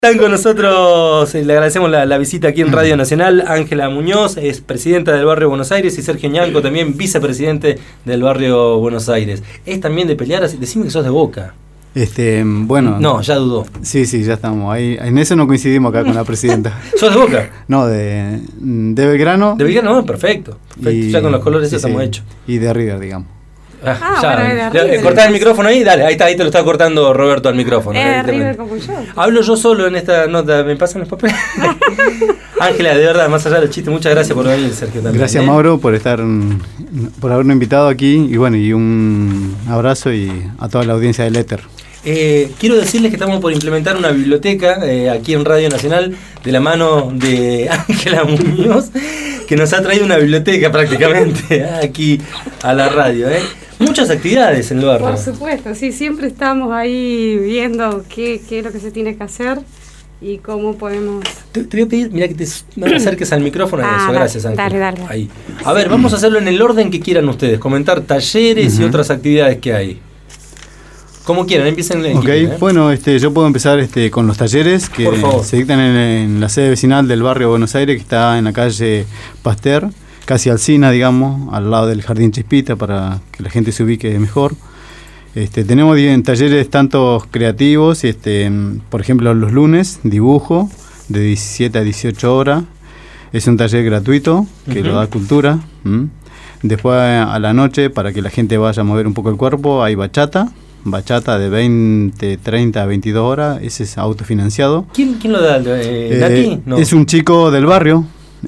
Están con nosotros, le agradecemos la visita aquí en Radio Nacional, Ángela Muñoz, es presidenta del Barrio Buenos Aires, y Sergio Ñanco, también vicepresidente del Barrio Buenos Aires. Es también de pelear, decime que sos de Boca. Bueno. No, ya dudó. Sí, ya estamos. Ahí, en eso no coincidimos acá con la presidenta. ¿Sos de Boca? No, de Belgrano. De Belgrano, perfecto. Ya con los colores estamos hechos. Y de River, digamos. Cortás el micrófono ahí, dale, ahí te lo está cortando Roberto al micrófono. River como yo. Hablo yo solo en esta nota, ¿me pasan los papeles? Ángela, de verdad, más allá del chiste, muchas gracias por venir, Sergio, también. Gracias, Mauro, por habernos invitado aquí, y bueno, y un abrazo y a toda la audiencia del Éter. Quiero decirles que estamos por implementar una biblioteca aquí en Radio Nacional de la mano de Ángela Muñoz, que nos ha traído una biblioteca prácticamente aquí a la radio. Muchas actividades en el barrio. Por supuesto, sí, siempre estamos ahí viendo qué es lo que se tiene que hacer y cómo podemos... Te voy a pedir, mira, que te acerques al micrófono. Eso, gracias, Ángela. Dale. Ahí. A ver, vamos a hacerlo en el orden que quieran ustedes, comentar talleres y otras actividades que hay. Como quieran, empiecen en el bueno, yo puedo empezar con los talleres que se dictan en la sede vecinal del Barrio Buenos Aires, que está en la calle Pasteur, casi Alsina, digamos, al lado del Jardín Chispita, para que la gente se ubique mejor. Tenemos talleres tanto creativos, por ejemplo, los lunes, dibujo, de 17 a 18 horas. Es un taller gratuito que lo da Cultura. Después, a la noche, para que la gente vaya a mover un poco el cuerpo, hay bachata de 20, 30 a 22 horas. Ese es autofinanciado. ¿Quién lo da? ¿Nati? No. Es un chico del barrio.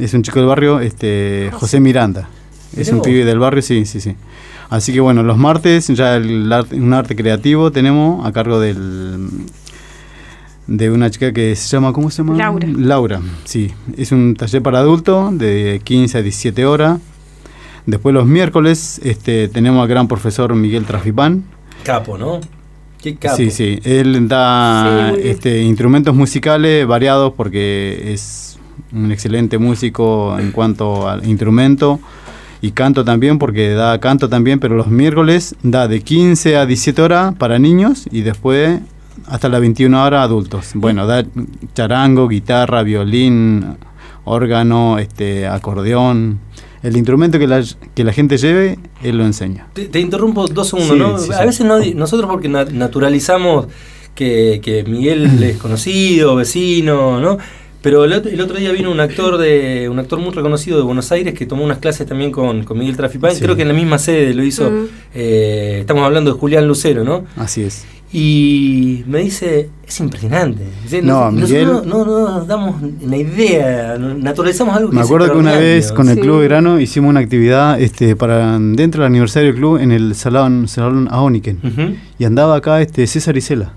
José Miranda. Es un pibe del barrio, sí. Así que bueno, los martes ya un arte creativo tenemos a cargo de una chica que se llama, ¿cómo se llama? Laura, sí. Es un taller para adultos de 15 a 17 horas. Después los miércoles tenemos al gran profesor Miguel Trafipán. Capo, ¿no? Qué capo. Sí. Él da instrumentos musicales variados porque es un excelente músico en cuanto al instrumento, y canto también, porque da canto también, pero los miércoles da de 15 a 17 horas para niños y después hasta las 21 horas adultos. Bueno, da charango, guitarra, violín, órgano, acordeón. El instrumento que la gente lleve, él lo enseña. Te interrumpo 2 segundos, ¿no? Sí. A veces nosotros porque naturalizamos que Miguel es conocido, vecino, ¿no? Pero el otro día vino un actor muy reconocido de Buenos Aires que tomó unas clases también con Miguel Trafipán. Creo que en la misma sede lo hizo. Estamos hablando de Julián Lucero, ¿no? Así es. Y me dice, es impresionante. Miguel, nosotros no nos damos una idea, naturalizamos algo que me acuerdo que una vez con el Club Verano hicimos una actividad para dentro del aniversario del club en el Salón Ahoniken. Y andaba acá César Isela.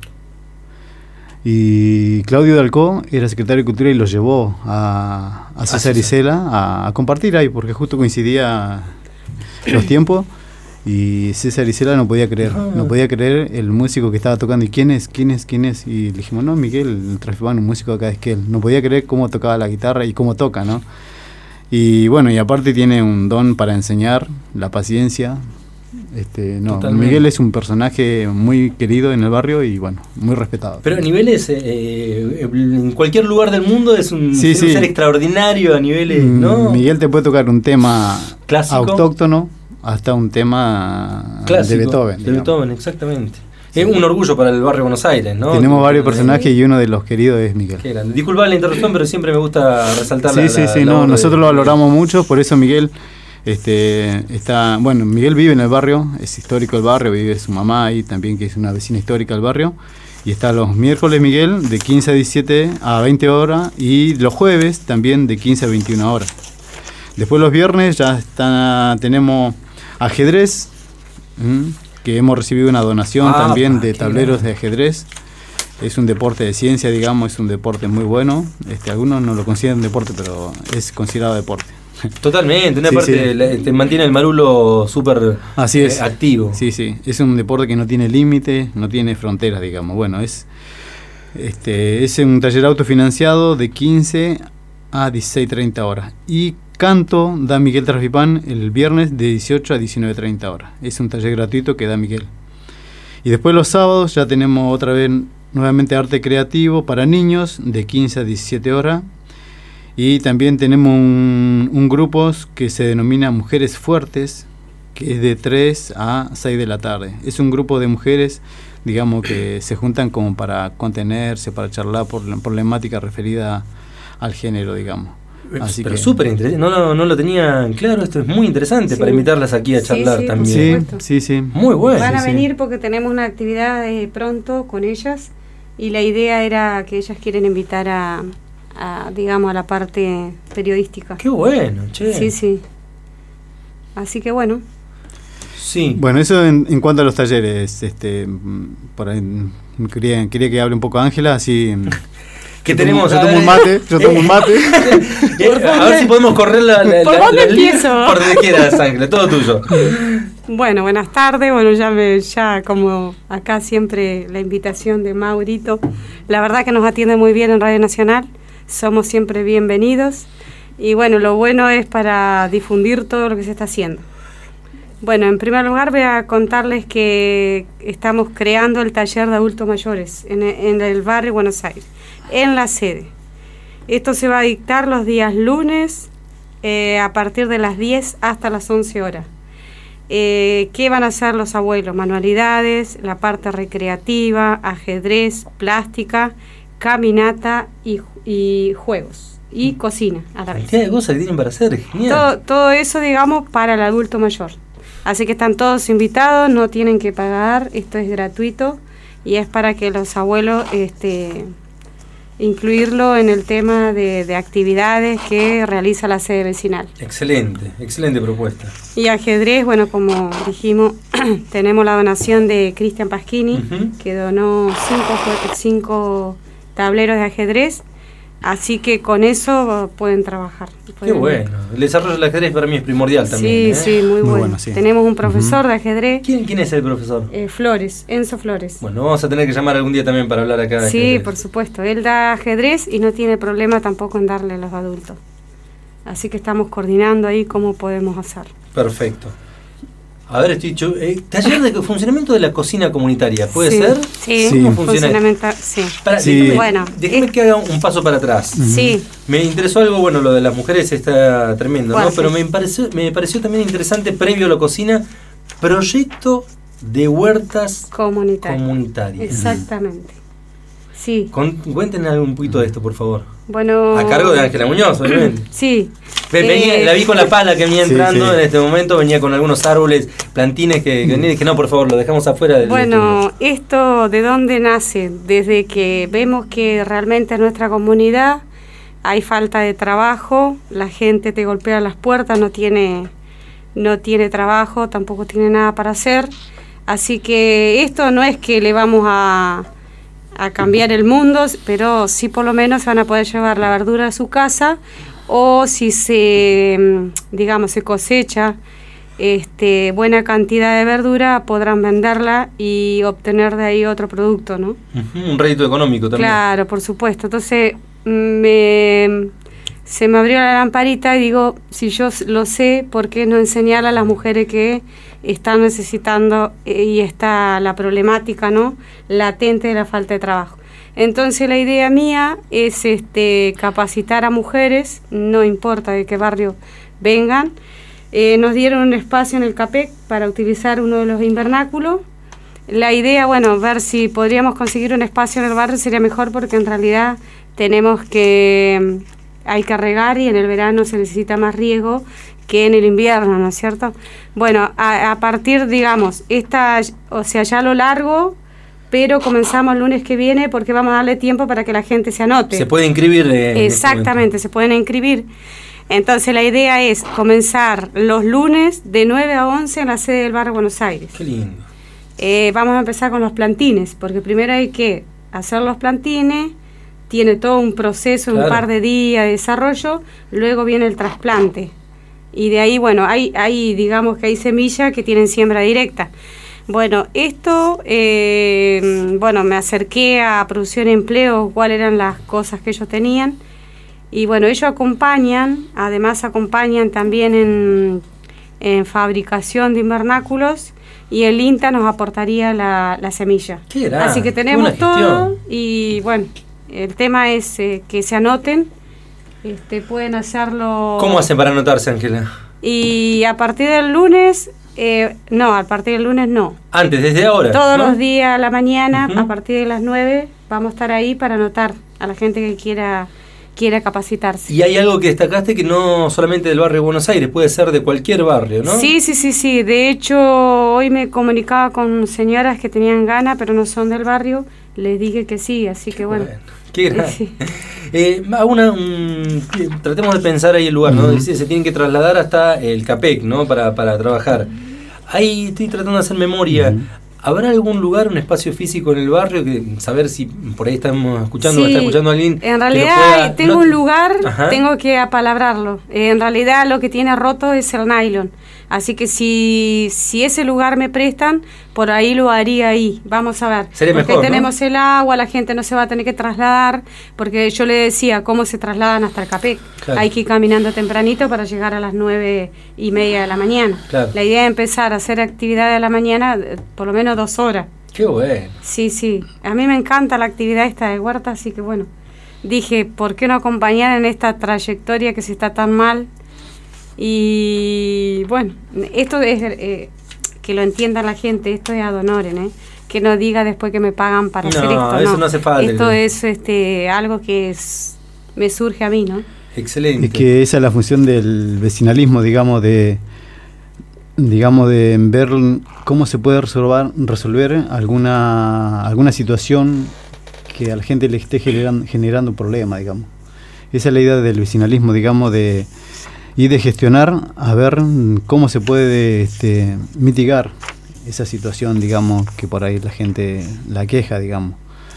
Y Claudio Dalcó era secretario de Cultura y lo llevó a César Isela a compartir ahí, porque justo coincidía los tiempos. Y César Isela no podía creer el músico que estaba tocando. ¿Y quién es? Y le dijimos, no, Miguel, el Trafipán, un músico acá de Esquel. No podía creer cómo tocaba la guitarra y cómo toca, ¿no? Y bueno, y aparte tiene un don para enseñar, la paciencia. Miguel es un personaje muy querido en el barrio y bueno, muy respetado. Pero a niveles, en cualquier lugar del mundo es un ser extraordinario a niveles, ¿no? Miguel te puede tocar un tema clásico, autóctono, hasta un tema clásico, de Beethoven. De Beethoven, exactamente. Es un orgullo para el Barrio Buenos Aires, ¿no? Tenemos varios personajes y uno de los queridos es Miguel. Disculpa la interrupción, pero siempre me gusta resaltar nosotros lo valoramos mucho, por eso Miguel Miguel vive en el barrio, es histórico el barrio, vive su mamá ahí también, que es una vecina histórica del barrio. Y está los miércoles Miguel de 15 a 17 a 20 horas y los jueves también de 15 a 21 horas. Después los viernes tenemos ajedrez, que hemos recibido una donación también de tableros de ajedrez. Es un deporte de ciencia, digamos, es un deporte muy bueno. Algunos no lo consideran deporte, pero es considerado deporte. Totalmente, una parte te mantiene el marulo súper activo. Sí, es un deporte que no tiene límite, no tiene fronteras, digamos. Bueno, es un taller autofinanciado de 15 a 16:30 horas. Y canto da Miguel Trafipán el viernes de 18 a 19:30 horas. Es un taller gratuito que da Miguel. Y después los sábados ya tenemos otra vez nuevamente arte creativo para niños de 15 a 17 horas. Y también tenemos un grupo que se denomina Mujeres Fuertes, que es de 3 a 6 de la tarde. Es un grupo de mujeres, digamos, que se juntan como para contenerse, para charlar por la problemática referida al género, digamos. Así pero súper interesante, no lo tenía claro, esto es muy interesante para invitarlas aquí a charlar también. Sí. Muy bueno. Van a venir porque tenemos una actividad pronto con ellas y la idea era que ellas quieren invitar a digamos, a la parte periodística. Qué bueno, che. Sí. Así que bueno. Sí. Bueno, eso en cuanto a los talleres, por ahí quería que hable un poco Ángela, así. ¿Qué tenemos? Yo tomo un mate. A ver si podemos correr ¿Por dónde empiezo? Por donde quieras, Ángela, todo tuyo. Bueno, buenas tardes. Bueno, ya como acá siempre la invitación de Maurito. La verdad que nos atiende muy bien en Radio Nacional. Somos siempre bienvenidos. Y bueno, lo bueno es para difundir todo lo que se está haciendo. Bueno, en primer lugar voy a contarles que estamos creando el taller de adultos mayores en el barrio Buenos Aires, en la sede. Esto se va a dictar los días lunes a partir de las 10 hasta las 11 horas. ¿Qué van a hacer los abuelos? Manualidades, la parte recreativa, ajedrez, plástica, caminata y juegos y cocina a la vez. ¿Qué cosas que tienen para hacer? Genial. Todo eso, digamos, para el adulto mayor. Así que están todos invitados, no tienen que pagar, esto es gratuito y es para que los abuelos incluirlo en el tema de actividades que realiza la sede vecinal. Excelente propuesta. Y ajedrez, bueno, como dijimos, tenemos la donación de Cristian Paschini, que donó 5 tableros de ajedrez, así que con eso pueden trabajar. Qué bueno, el desarrollo del ajedrez para mí es primordial también. Sí, muy bueno. Sí. Tenemos un profesor de ajedrez. ¿Quién es el profesor? Enzo Flores. Bueno, vamos a tener que llamar algún día también para hablar acá de ajedrez. Sí, por supuesto, él da ajedrez y no tiene problema tampoco en darle a los adultos. Así que estamos coordinando ahí cómo podemos hacer. Perfecto. A ver, taller de funcionamiento de la cocina comunitaria, ¿puede ser? Sí, ¿Cómo funciona? Sí. Déjeme que haga un paso para atrás. Sí. Me interesó algo, bueno, lo de las mujeres está tremendo, ¿no? Pero me pareció también interesante, previo a la cocina, proyecto de huertas comunitarias. Exactamente. Sí. Cuéntenos un poquito de esto, por favor. Bueno. A cargo de Ángela Muñoz, obviamente. Sí. La vi con la pala que venía entrando en este momento, venía con algunos árboles, plantines que venía y dije, no, por favor, lo dejamos afuera del Bueno, ¿esto de dónde nace? Desde que vemos que realmente en nuestra comunidad hay falta de trabajo, la gente te golpea las puertas, no tiene trabajo, tampoco tiene nada para hacer, así que esto no es que le vamos a cambiar el mundo, pero sí por lo menos se van a poder llevar la verdura a su casa, o si se cosecha buena cantidad de verdura, podrán venderla y obtener de ahí otro producto, ¿no? Un rédito económico también. Claro, por supuesto. Entonces se me abrió la lamparita y digo, si yo lo sé, ¿por qué no enseñar a las mujeres que están necesitando y está la problemática, ¿no?, latente de la falta de trabajo? Entonces la idea mía es capacitar a mujeres, no importa de qué barrio vengan. Nos dieron un espacio en el CAPEC para utilizar uno de los invernáculos. La idea, ver si podríamos conseguir un espacio en el barrio sería mejor, porque en realidad hay que regar y en el verano se necesita más riego que en el invierno, ¿no es cierto? Bueno, a partir, ya a lo largo, pero comenzamos el lunes que viene porque vamos a darle tiempo para que la gente se anote. Se puede inscribir. Exactamente, se pueden inscribir. Entonces la idea es comenzar los lunes de 9 a 11 en la sede del barrio Buenos Aires. Qué lindo. Vamos a empezar con los plantines, porque primero hay que hacer los plantines, tiene todo un proceso, un par de días de desarrollo, luego viene el trasplante. Y de ahí, hay semillas que tienen siembra directa. Bueno, esto, me acerqué a Producción y Empleo, cuáles eran las cosas que ellos tenían. Y ellos además acompañan también en fabricación de invernáculos y el INTA nos aportaría la semilla. Qué grande, así que tenemos todo y bueno, el tema es que se anoten, pueden hacerlo. ¿Cómo hacen para anotarse, Ángela? Y a partir del lunes, a partir del lunes no. Antes, desde ahora. Todos los días a la mañana, a partir de las 9, vamos a estar ahí para anotar a la gente que quiera capacitarse. Y hay algo que destacaste que no solamente del barrio de Buenos Aires, puede ser de cualquier barrio, ¿no? Sí. De hecho, hoy me comunicaba con señoras que tenían ganas, pero no son del barrio. Les dije que sí, así que bueno. Qué grande. Sí. Tratemos de pensar ahí el lugar, ¿no? Dice, se tienen que trasladar hasta el CAPEC, ¿no? Para trabajar. Ahí estoy tratando de hacer memoria. ¿Habrá algún lugar, un espacio físico en el barrio que saber si por ahí estamos escuchando o está escuchando a alguien? En realidad tengo un lugar, tengo que apalabrarlo. En realidad lo que tiene roto es el nylon. Así que si ese lugar me prestan, por ahí lo haría ahí. Vamos a ver. Sería porque mejor, tenemos el agua, la gente no se va a tener que trasladar, porque yo le decía cómo se trasladan hasta el CAPEC. Claro. Hay que ir caminando tempranito para llegar a las 9:30 de la mañana. Claro. La idea es empezar a hacer actividad de la mañana por lo menos 2 horas. Qué bueno. Sí. A mí me encanta la actividad esta de huerta, así que bueno, dije, ¿por qué no acompañar en esta trayectoria que se está tan mal? Y bueno, esto es que lo entienda la gente, esto es ad honorem, que no diga después que me pagan para hacer esto. No, eso no hace falta. Esto es algo que me surge a mí, ¿no? Excelente. Es que esa es la función del vecinalismo, digamos de ver cómo se puede resolver alguna situación que a la gente le esté generando un problema, digamos. Esa es la idea del vecinalismo, digamos, y de gestionar a ver cómo se puede mitigar esa situación, digamos, que por ahí la gente la queja, digamos.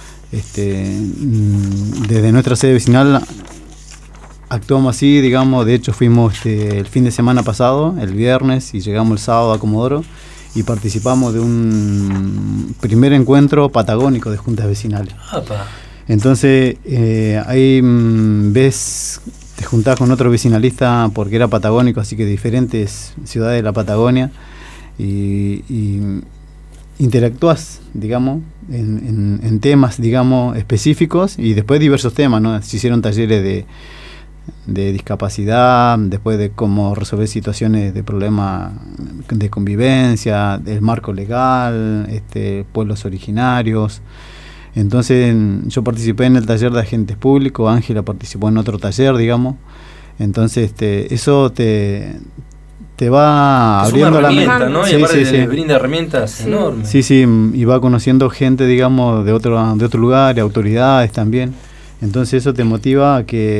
Desde nuestra sede vecinal actuamos así, digamos. De hecho fuimos el fin de semana pasado, el viernes, y llegamos el sábado a Comodoro y participamos de un primer encuentro patagónico de juntas vecinales. ¡Apa! Entonces ahí te juntás con otro vecinalista porque era patagónico, así que diferentes ciudades de la Patagonia, y interactúas, digamos, en temas, digamos, específicos, y después diversos temas, ¿no? Se hicieron talleres de discapacidad, después de cómo resolver situaciones de problemas de convivencia, del marco legal, pueblos originarios. Entonces yo participé en el taller de agentes públicos, Ángela participó en otro taller, digamos. Entonces eso te va abriendo la mente, ¿no? Y aparte brinda herramientas enormes. Sí, y va conociendo gente, digamos, de otro lugar, autoridades también. Entonces eso te motiva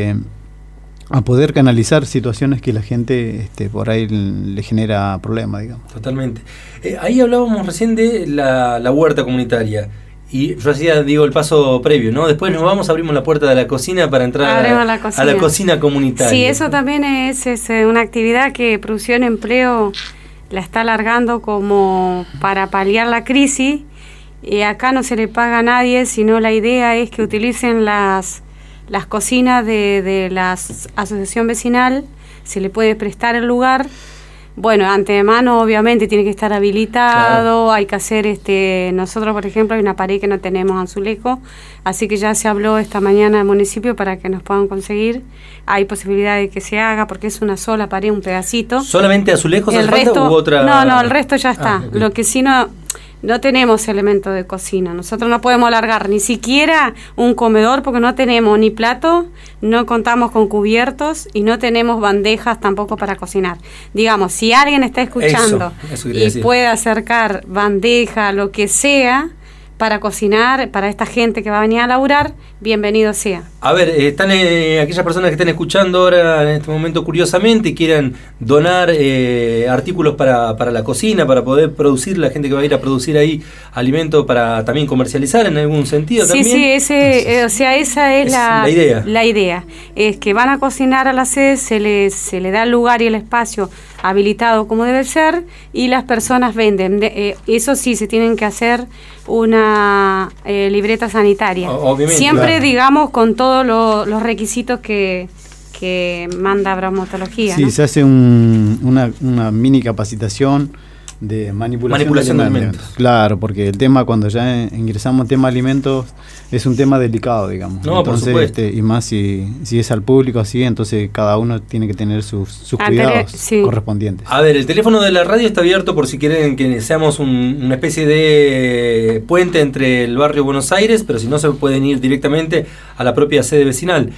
a poder canalizar situaciones que la gente por ahí le genera problemas, digamos. Totalmente. Ahí hablábamos recién de la huerta comunitaria. Y yo hacía, el paso previo, ¿no? Después abrimos la puerta de la cocina para entrar a la cocina comunitaria. Sí, eso también es una actividad que Producción Empleo la está alargando como para paliar la crisis. Y acá no se le paga a nadie, sino la idea es que utilicen las cocinas de la asociación vecinal, se le puede prestar el lugar. Bueno, antemano obviamente tiene que estar habilitado, claro. Hay que hacer, nosotros por ejemplo hay una pared que no tenemos azulejo, así que ya se habló esta mañana del municipio para que nos puedan conseguir. Hay posibilidad de que se haga porque es una sola pared, un pedacito. ¿Solamente azulejos hace falta u otra? No, el resto ya está. Okay. Lo que sí no tenemos elementos de cocina. Nosotros no podemos alargar ni siquiera un comedor porque no tenemos ni plato, no contamos con cubiertos y no tenemos bandejas tampoco para cocinar. Digamos, si alguien está escuchando y puede acercar bandeja, lo que sea, para cocinar, para esta gente que va a venir a laburar, bienvenido sea. A ver, están aquellas personas que están escuchando ahora en este momento curiosamente y quieran donar artículos para la cocina, para poder producir, la gente que va a ir a producir ahí alimento para también comercializar en algún sentido. Sí, también. Sí, esa es la idea. La idea es que van a cocinar a la sede, se le da el lugar y el espacio habilitado como debe ser y las personas venden. Eso sí, se tienen que hacer una libreta sanitaria. Obviamente, siempre, claro. Digamos, con todos los requisitos que manda Bromatología. Sí, ¿no? Se hace una mini capacitación de manipulación de alimentos. Claro, porque el tema, cuando ya ingresamos en tema alimentos, es un tema delicado, digamos. No, entonces, por supuesto. Y más si es al público así, entonces cada uno tiene que tener sus cuidados correspondientes. A ver, el teléfono de la radio está abierto por si quieren que seamos una especie de puente entre el barrio Buenos Aires, pero si no, se pueden ir directamente a la propia sede vecinal.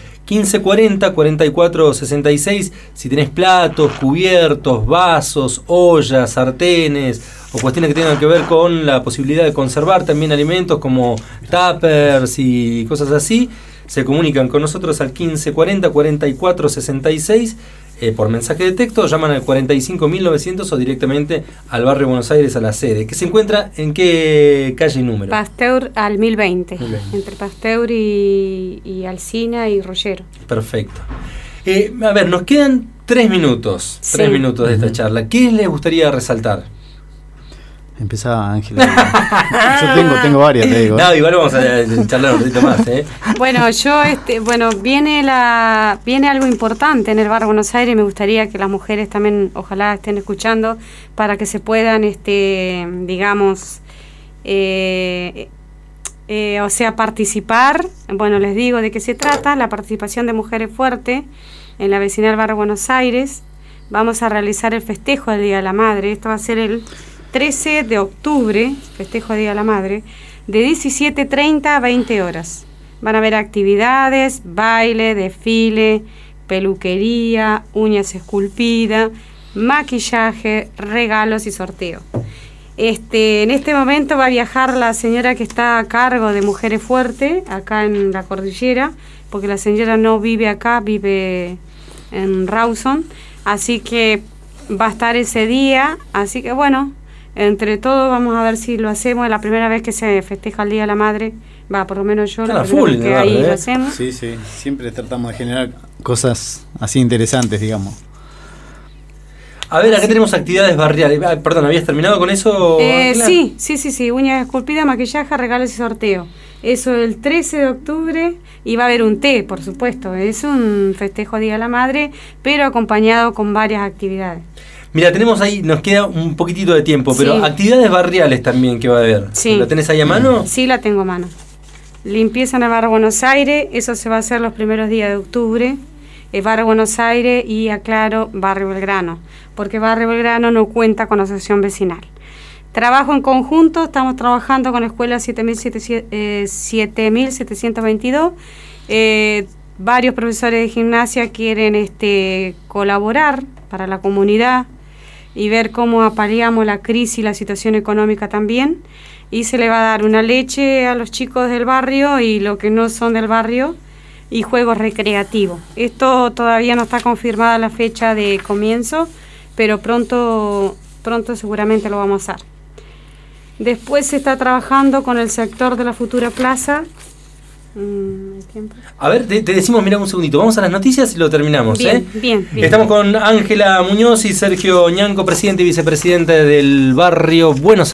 1540-4466, si tenés platos, cubiertos, vasos, ollas, sartenes o cuestiones que tengan que ver con la posibilidad de conservar también alimentos como tuppers y cosas así, se comunican con nosotros al 1540-4466 por mensaje de texto, llaman al 45.900 o directamente al barrio Buenos Aires, a la sede, que se encuentra en qué calle y número. Pasteur al 1020. Entre Pasteur y Alsina y Rollero. Perfecto. A ver, nos quedan 3 minutos, 3 minutos de esta charla. ¿Qué les gustaría resaltar? Empezá, Ángela. Yo tengo varias, te digo. No, igual vamos a charlar un ratito más, ¿eh? Bueno, viene algo importante en el barrio Buenos Aires y me gustaría que las mujeres también, ojalá estén escuchando, para que se puedan, participar. Bueno, les digo de qué se trata, la participación de Mujeres Fuerte en la vecinal barrio Buenos Aires. Vamos a realizar el festejo del Día de la Madre. Esto va a ser el 13 de octubre, festejo de Día de la Madre, de 17:30 a 20 horas. Van a haber actividades, baile, desfile, peluquería, uñas esculpidas, maquillaje, regalos y sorteo. En este momento va a viajar la señora que está a cargo de Mujeres Fuerte, acá en la cordillera, porque la señora no vive acá, vive en Rawson, así que va a estar ese día, así que bueno, entre todos vamos a ver si lo hacemos. Es la primera vez que se festeja el Día de la Madre, por lo menos yo, que ahí lo hacemos. Sí, siempre tratamos de generar cosas así interesantes, digamos. A ver, acá tenemos actividades barriales. Perdón, ¿habías terminado con eso? Sí, uñas esculpidas, maquillaje, regalos y sorteo. Eso el 13 de octubre, y va a haber un té, por supuesto. Es un festejo Día de la Madre, pero acompañado con varias actividades. Mira, tenemos ahí, nos queda un poquitito de tiempo, pero actividades barriales también que va a haber. Sí. ¿La tenés ahí a mano? Sí, la tengo a mano. Limpieza en el barrio Buenos Aires, eso se va a hacer los primeros días de octubre. El barrio Buenos Aires y, aclaro, barrio Belgrano, porque barrio Belgrano no cuenta con asociación vecinal. Trabajo en conjunto, estamos trabajando con la escuela 7722. Varios profesores de gimnasia quieren colaborar para la comunidad y ver cómo apaleamos la crisis y la situación económica también. Y se le va a dar una leche a los chicos del barrio y los que no son del barrio, y juegos recreativos. Esto todavía no está confirmada la fecha de comienzo, pero pronto seguramente lo vamos a hacer. Después se está trabajando con el sector de la futura plaza. A ver, te decimos, mira un segundito, vamos a las noticias y lo terminamos. Bien. Estamos con Ángela Muñoz y Sergio Ñanco, presidente y vicepresidente del barrio Buenos Aires.